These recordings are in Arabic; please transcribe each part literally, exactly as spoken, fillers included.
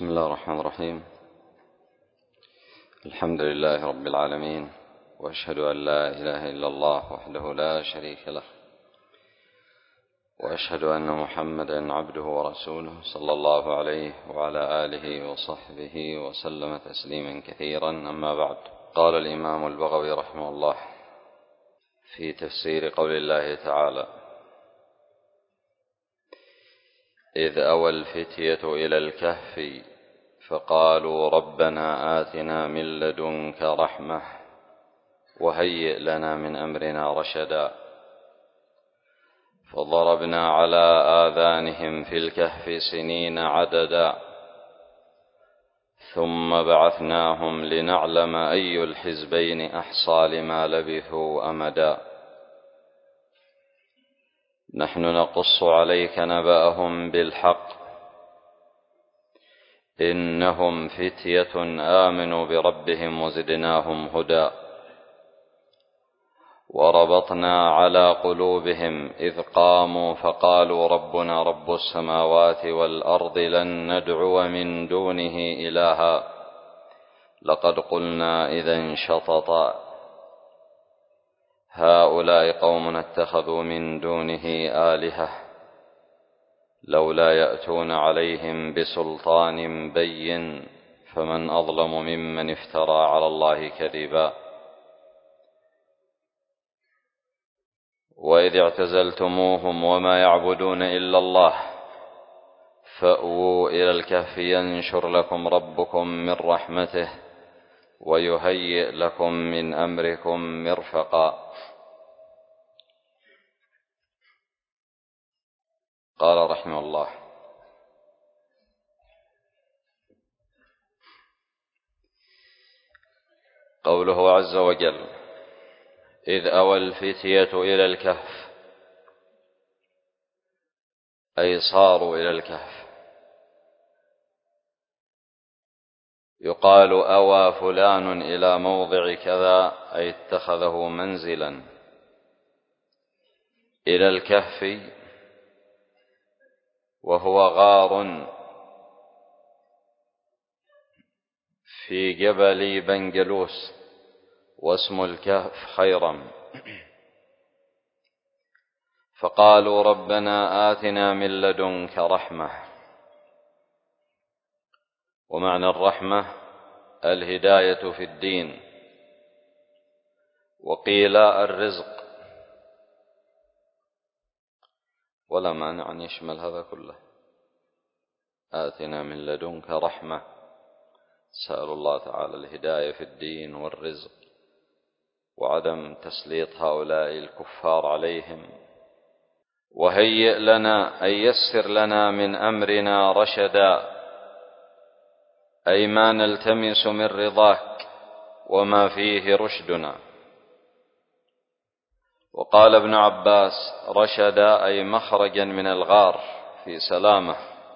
بسم الله الرحمن الرحيم. الحمد لله رب العالمين، وأشهد أن لا إله إلا الله وحده لا شريك له، وأشهد أن محمدا عبده ورسوله صلى الله عليه وعلى آله وصحبه وسلم تسليما كثيرا. أما بعد، قال الإمام البغوي رحمه الله في تفسير قول الله تعالى: إذ أوى الفتية إلى الكهف فقالوا ربنا آتنا من لدنك رحمة وهيئ لنا من أمرنا رشدا فضربنا على آذانهم في الكهف سنين عددا ثم بعثناهم لنعلم أي الحزبين أحصى لما لبثوا أمدا نحن نقص عليك نبأهم بالحق إنهم فتية آمنوا بربهم وزدناهم هدى وربطنا على قلوبهم إذ قاموا فقالوا ربنا رب السماوات والأرض لن ندعو من دونه إلها لقد قلنا إذا شططا هؤلاء قوم اتخذوا من دونه آلهة لولا يأتون عليهم بسلطان بين فمن أظلم ممن افترى على الله كذبا وإذ اعتزلتموهم وما يعبدون إلا الله فأووا إلى الكهف ينشر لكم ربكم من رحمته ويهيئ لكم من أمركم مرفقا. قال رحمه الله: قوله عز وجل: إذ أوى الفتية إلى الكهف، أي صاروا إلى الكهف. يقال أوى فلان إلى موضع كذا، أي اتخذه منزلا. إلى الكهف وهو غار في جبل بنجلوس، واسم الكهف خيرم. فقالوا ربنا آتنا من لدنك رحمة. ومعنى الرحمة الهداية في الدين، وقيل الرزق، ولا مانع أن يشمل هذا كله. آتنا من لدنك رحمة، سأل الله تعالى الهداية في الدين والرزق وعدم تسليط هؤلاء الكفار عليهم. وهيئ لنا، أي يسر لنا من أمرنا رشدا، أي ما نلتمس من رضاك وما فيه رشدنا. وقال ابن عباس: رشدا أي مخرجا من الغار في سلامة.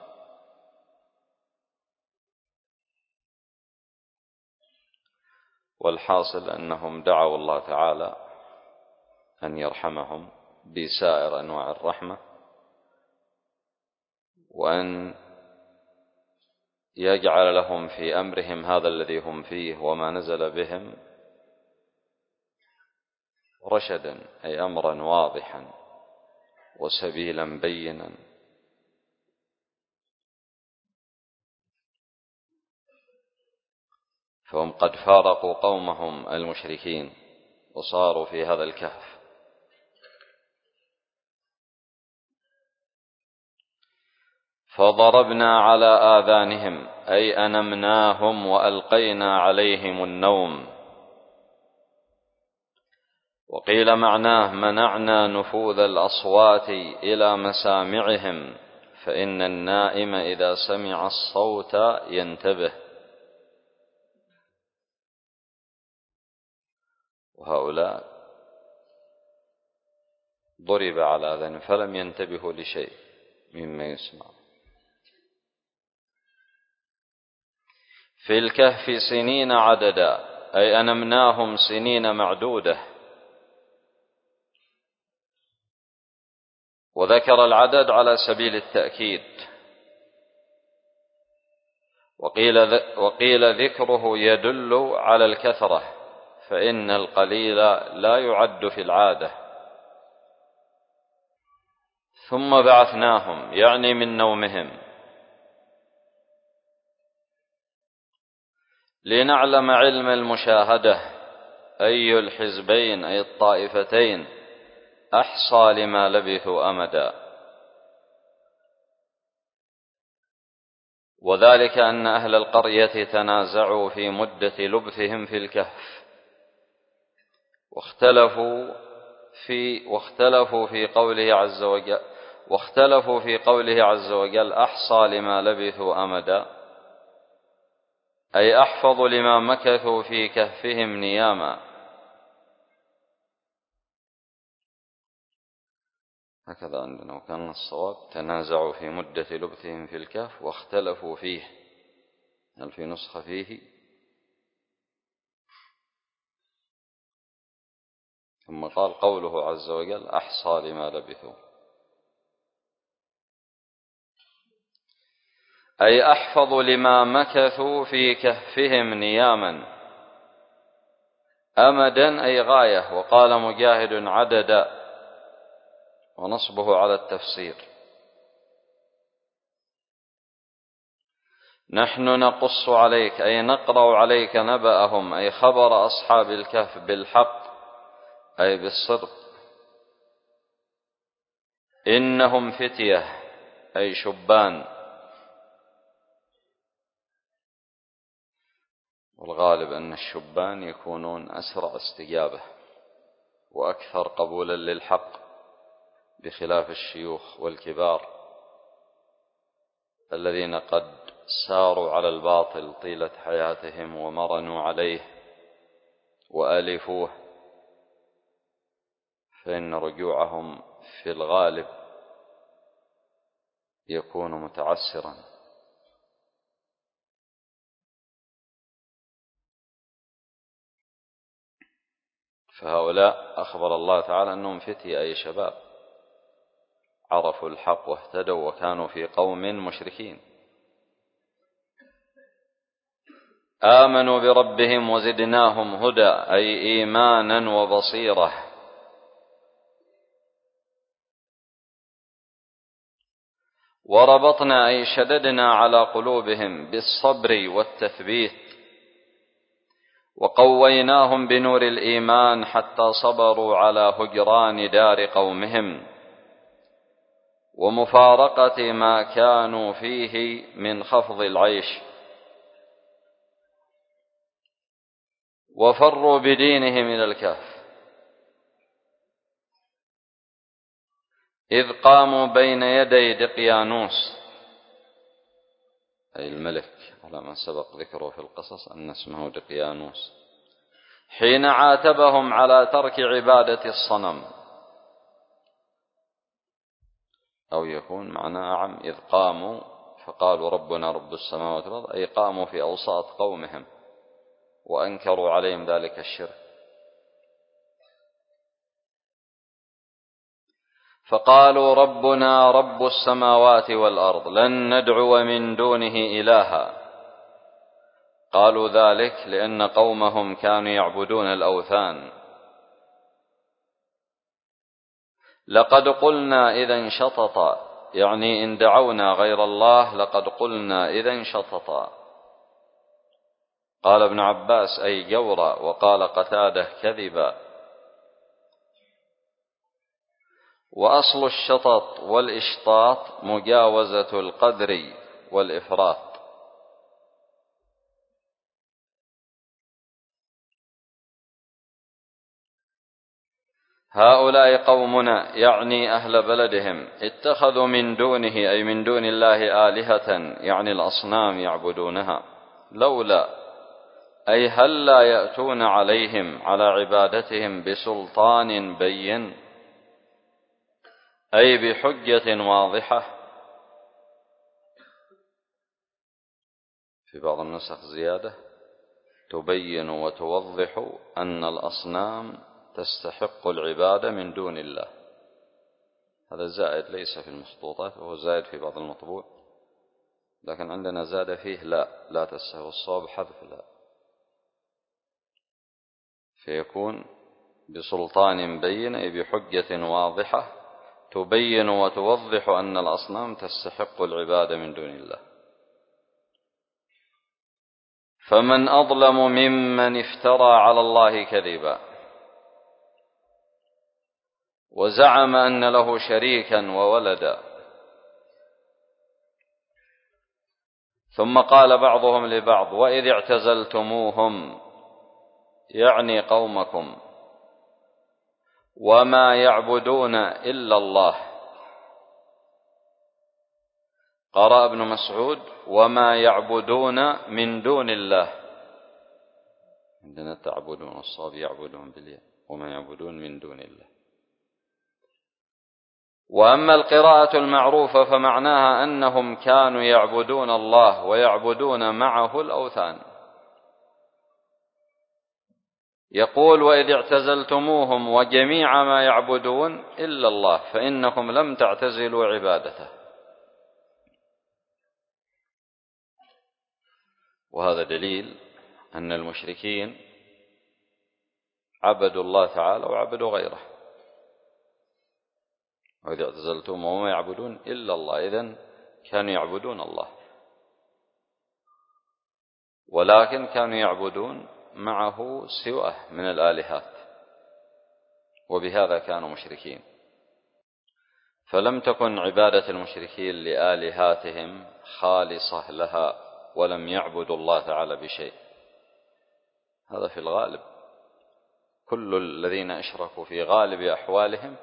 والحاصل أنهم دعوا الله تعالى أن يرحمهم بسائر أنواع الرحمة، وأن يجعل لهم في أمرهم هذا الذي هم فيه وما نزل بهم رشدا، أي أمرا واضحا وسبيلا بينا. فهم قد فارقوا قومهم المشركين وصاروا في هذا الكهف. فضربنا على آذانهم، أي أنمناهم وألقينا عليهم النوم. وقيل معناه منعنا نفوذ الأصوات إلى مسامعهم، فإن النائم إذا سمع الصوت ينتبه، وهؤلاء ضرب على آذانهم فلم ينتبهوا لشيء مما يسمع. في الكهف سنين عددا، أي أنمناهم سنين معدودة. وذكر العدد على سبيل التأكيد، وقيل, وقيل ذكره يدل على الكثرة، فإن القليل لا يعد في العادة. ثم بعثناهم، يعني من نومهم، لنعلم علم المشاهدة أي الحزبين أي الطائفتين أحصى لما لبثوا أمدا. وذلك أن أهل القرية تنازعوا في مدة لبثهم في الكهف، واختلفوا في واختلفوا في قوله عز وجل واختلفوا في قوله عز وجل أحصى لما لبثوا أمدا، أي أحفظ لما مكثوا في كهفهم نياما. هكذا عندنا، وكان الصواب تنازعوا في مدة لبثهم في الكهف واختلفوا فيه. هل في نسخة فيه؟ ثم قال قوله عز وجل أحصى لما لبثوا، أي أحفظ لما مكثوا في كهفهم نياما. أمدا أي غاية، وقال مجاهد عددا، ونصبه على التفسير. نحن نقص عليك أي نقرأ عليك نبأهم، أي خبر أصحاب الكهف بالحق أي بالصدق. إنهم فتية أي شبان، والغالب أن الشبان يكونون أسرع استجابة وأكثر قبولا للحق، بخلاف الشيوخ والكبار الذين قد ساروا على الباطل طيلة حياتهم ومرنوا عليه وألفوه، فإن رجوعهم في الغالب يكون متعسرا. فهؤلاء أخبر الله تعالى أنهم فتية أي شباب، عرفوا الحق واهتدوا وكانوا في قوم مشركين. آمنوا بربهم وزدناهم هدى أي إيمانا وبصيرة. وربطنا أي شددنا على قلوبهم بالصبر والتثبيت، وقويناهم بنور الإيمان حتى صبروا على هجران دار قومهم ومفارقة ما كانوا فيه من خفض العيش، وفروا بدينهم إلى الكهف، إذ قاموا بين يدي دقيانوس أي الملك، على ما سبق ذكره في القصص أن اسمه دقيانوس، حين عاتبهم على ترك عبادة الصنم، أو يكون معناه أعم، إذ قاموا فقالوا ربنا رب السماوات والأرض، أي قاموا في أوساط قومهم وأنكروا عليهم ذلك الشرك. فقالوا ربنا رب السماوات والأرض لن ندعو من دونه إلها. قالوا ذلك لأن قومهم كانوا يعبدون الأوثان. لقد قلنا إذا شططا، يعني إن دعونا غير الله لقد قلنا إذا شططا. قال ابن عباس أي جورا، وقال قتاده كذبا. وأصل الشطط والإشطاط مجاوزة القدر والإفراط. هؤلاء قومنا، يعني أهل بلدهم، اتخذوا من دونه أي من دون الله آلهة، يعني الأصنام يعبدونها. لولا أي هل لا يأتون عليهم على عبادتهم بسلطان بين، أي بحجة واضحة. في بعض النسخ زيادة تبين وتوضح أن الأصنام تستحق العبادة من دون الله. هذا زائد ليس في المخطوطات، وهو زائد في بعض المطبوع، لكن عندنا زاد فيه لا لا تستوي، الصواب حذف لا، فيكون بسلطان بين، أي بحجة واضحة تبين وتوضح أن الأصنام تستحق العبادة من دون الله. فمن أظلم ممن افترى على الله كذبا وزعم أن له شريكا وولدا، ثم قال بعضهم لبعض وإذ اعتزلتموهم، يعني قومكم، وما يعبدون إلا الله. قرأ ابن مسعود وما يعبدون من دون الله، عندنا تعبدون، الصواب يعبدون بالياء، وما يعبدون من دون الله. وأما القراءة المعروفة فمعناها أنهم كانوا يعبدون الله ويعبدون معه الأوثان. يقول وإذ اعتزلتموهم وجميع ما يعبدون إلا الله فإنكم لم تعتزلوا عبادته. وهذا دليل أن المشركين عبدوا الله تعالى وعبدوا غيره. وإذ اعتزلتموهم وما يعبدون إلا الله، إذن كانوا يعبدون الله، ولكن كانوا يعبدون معه سواه من الآلهات، وبهذا كانوا مشركين. فلم تكن عبادة المشركين لآلهاتهم خالصة لها، ولم يعبدوا الله تعالى بشيء. هذا في الغالب، كل الذين أشركوا في غالب أحوالهم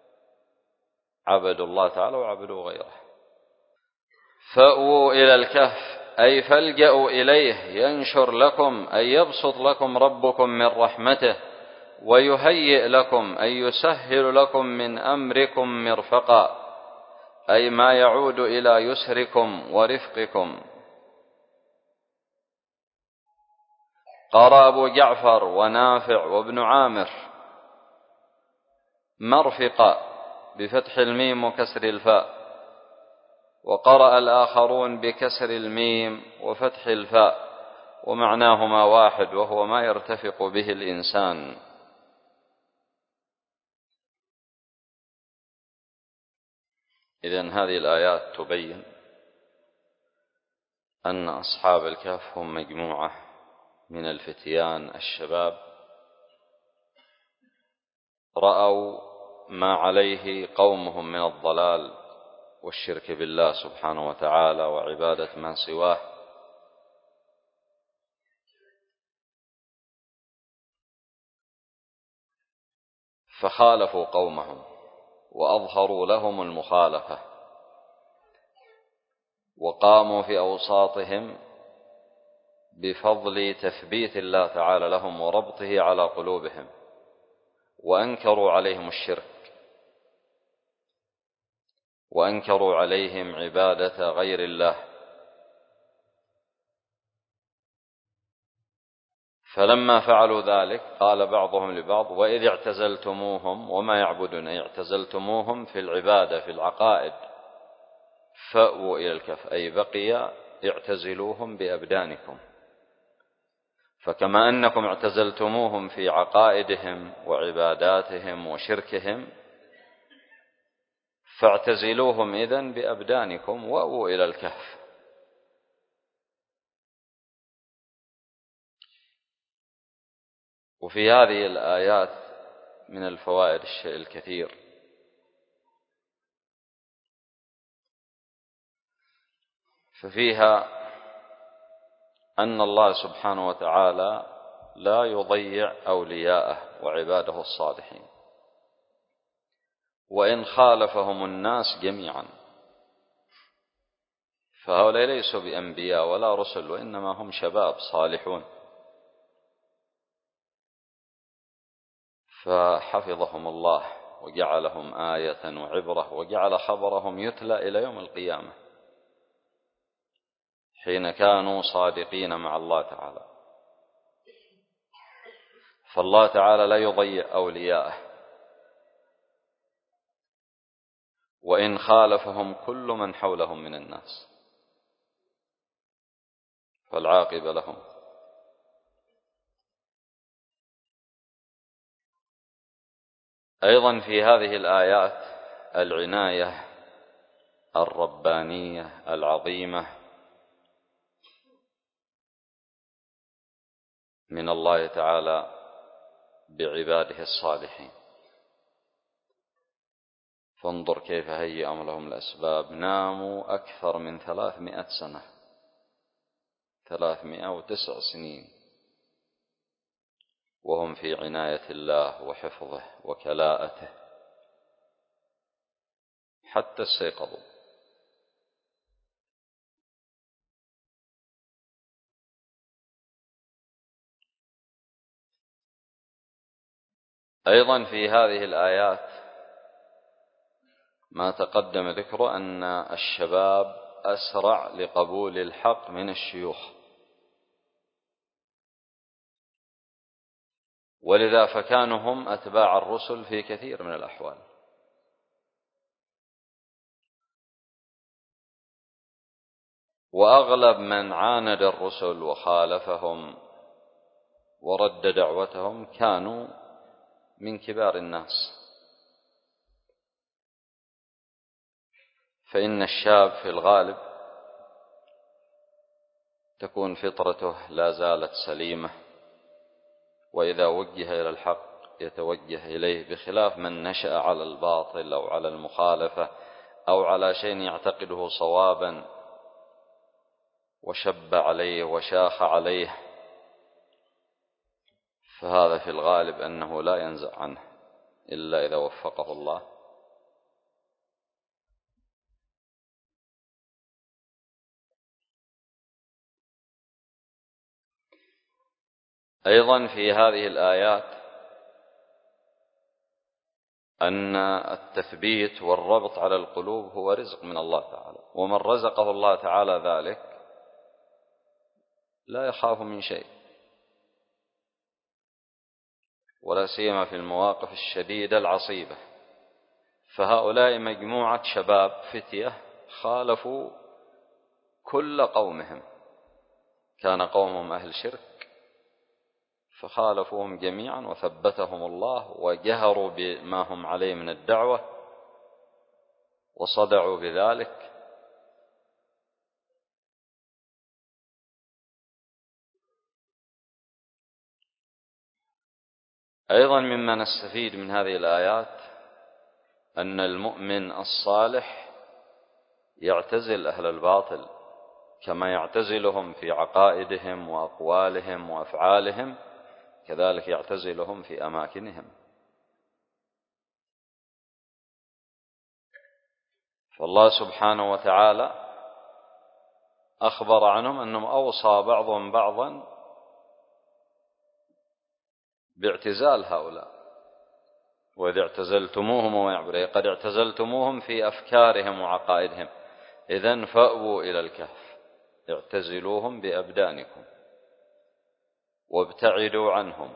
عبدوا الله تعالى وعبدوا غيره. فأووا إلى الكهف، أي فالجأوا إليه ينشر لكم، أي يبسط لكم ربكم من رحمته، ويهيئ لكم، أي يسهل لكم من أمركم مرفقا، أي ما يعود إلى يسركم ورفقكم. قرأ أبو جعفر ونافع وابن عامر مرفقا بفتح الميم وكسر الفاء، وقرأ الآخرون بكسر الميم وفتح الفاء، ومعناهما واحد، وهو ما يرتفق به الإنسان. إذن هذه الآيات تبين أن أصحاب الكهف هم مجموعة من الفتيان الشباب رأوا ما عليه قومهم من الضلال والشرك بالله سبحانه وتعالى وعبادة من سواه، فخالفوا قومهم وأظهروا لهم المخالفة، وقاموا في أوساطهم بفضل تثبيت الله تعالى لهم وربطه على قلوبهم، وأنكروا عليهم الشرك، وأنكروا عليهم عبادة غير الله. فلما فعلوا ذلك قال بعضهم لبعض وإذ اعتزلتموهم وما يعبدون، أي اعتزلتموهم في العبادة في العقائد، فأووا إلى الكهف، أي بقي اعتزلوهم بأبدانكم. فكما أنكم اعتزلتموهم في عقائدهم وعباداتهم وشركهم، فاعتزلوهم إذن بأبدانكم وأووا إلى الكهف. وفي هذه الآيات من الفوائد الشيء الكثير. ففيها أن الله سبحانه وتعالى لا يضيع أولياءه وعباده الصالحين، وإن خالفهم الناس جميعا، فهؤلاء ليسوا بأنبياء ولا رسل، وإنما هم شباب صالحون، فحفظهم الله وجعلهم آية وعبرة، وجعل خبرهم يتلى إلى يوم القيامة حين كانوا صادقين مع الله تعالى. فالله تعالى لا يضيع أولياءه، وإن خالفهم كل من حولهم من الناس. فالعاقبة لهم. أيضا في هذه الآيات العناية الربانية العظيمة من الله تعالى بعباده الصالحين. فانظر كيف هيئ لهم الأسباب، ناموا أكثر من ثلاثمائة سنة، ثلاثمائة وتسع سنين وهم في عناية الله وحفظه وكلاءته حتى استيقظوا. أيضا في هذه الآيات ما تقدم ذكره أن الشباب أسرع لقبول الحق من الشيوخ، ولذا فكانوا هم أتباع الرسل في كثير من الأحوال. وأغلب من عاند الرسل وخالفهم ورد دعوتهم كانوا من كبار الناس. فإن الشاب في الغالب تكون فطرته لا زالت سليمة، وإذا وجه إلى الحق يتوجه إليه، بخلاف من نشأ على الباطل أو على المخالفة أو على شيء يعتقده صوابا وشب عليه وشاخ عليه، فهذا في الغالب أنه لا ينزع عنه إلا إذا وفقه الله. أيضا في هذه الآيات أن التثبيت والربط على القلوب هو رزق من الله تعالى، ومن رزقه الله تعالى ذلك لا يخاف من شيء، ولا سيما في المواقف الشديدة العصيبة. فهؤلاء مجموعة شباب فتية خالفوا كل قومهم، كان قومهم أهل شرك فخالفوهم جميعا وثبتهم الله، وجهروا بما هم عليه من الدعوة وصدعوا بذلك. أيضا مما نستفيد من هذه الآيات أن المؤمن الصالح يعتزل أهل الباطل كما يعتزلهم في عقائدهم وأقوالهم وأفعالهم، كذلك يعتزلهم في أماكنهم. فالله سبحانه وتعالى أخبر عنهم أنهم أوصى بعضهم بعضا باعتزال هؤلاء، وإذ اعتزلتموهم ويعبرون قد اعتزلتموهم في أفكارهم وعقائدهم، إذن فأووا إلى الكهف اعتزلوهم بأبدانكم وابتعدوا عنهم.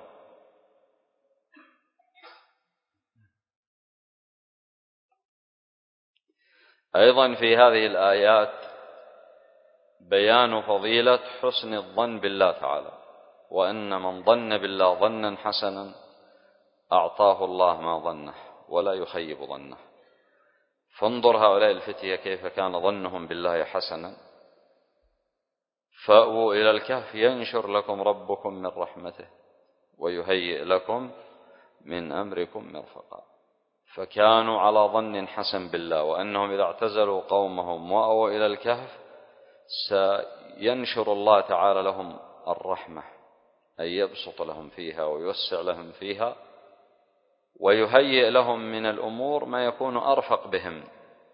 أيضا في هذه الآيات بيان فضيلة حسن الظن بالله تعالى، وأن من ظن بالله ظنا حسنا أعطاه الله ما ظنه ولا يخيب ظنه. فانظر هؤلاء الفتية كيف كان ظنهم بالله حسنا. فأووا إلى الكهف ينشر لكم ربكم من رحمته ويهيئ لكم من أمركم مرفقا. فكانوا على ظن حسن بالله، وأنهم إذا اعتزلوا قومهم وأووا إلى الكهف سينشر الله تعالى لهم الرحمة، أي يبسط لهم فيها ويوسع لهم فيها، ويهيئ لهم من الأمور ما يكون أرفق بهم.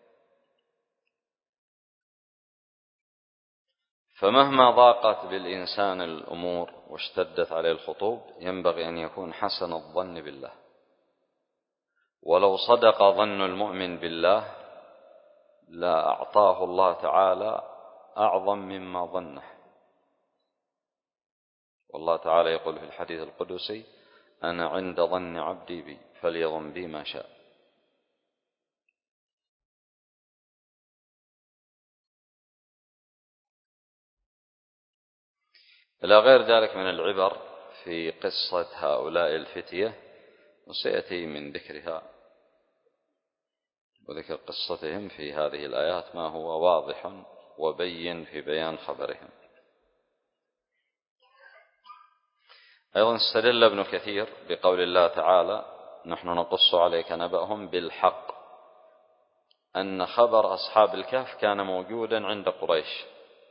فمهما ضاقت بالإنسان الأمور واشتدت عليه الخطوب ينبغي أن يكون حسن الظن بالله، ولو صدق ظن المؤمن بالله لا أعطاه الله تعالى أعظم مما ظنه. والله تعالى يقول في الحديث القدسي: أنا عند ظن عبدي بي فليظن بي ما شاء. إلى غير ذلك من العبر في قصة هؤلاء الفتية، وسيأتي من ذكرها وذكر قصتهم في هذه الآيات ما هو واضح وبين في بيان خبرهم. أيضا استدل ابن كثير بقول الله تعالى: نحن نقص عليك نبأهم بالحق، أن خبر أصحاب الكهف كان موجودا عند قريش.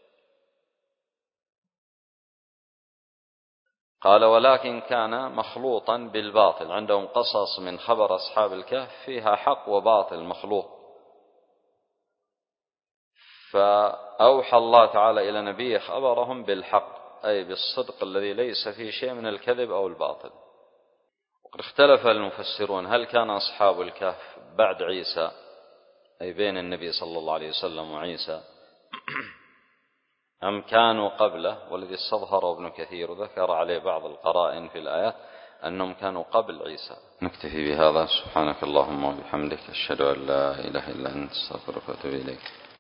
قال: ولكن كان مخلوطا بالباطل، عندهم قصص من خبر أصحاب الكهف فيها حق وباطل مخلوط، فأوحى الله تعالى إلى نبيه خبرهم بالحق، أي بالصدق الذي ليس فيه شيء من الكذب أو الباطل. وقد اختلف المفسرون: هل كان أصحاب الكهف بعد عيسى، أي بين النبي صلى الله عليه وسلم وعيسى، أم كانوا قبله؟ والذي استظهر ابن كثير وذكر عليه بعض القرائن في الآيات أنهم كانوا قبل عيسى. نكتفي بهذا. سبحانك اللهم وبحمدك، أشهد أن لا إله إلا أنت، أستغفرك وأتوب إليك.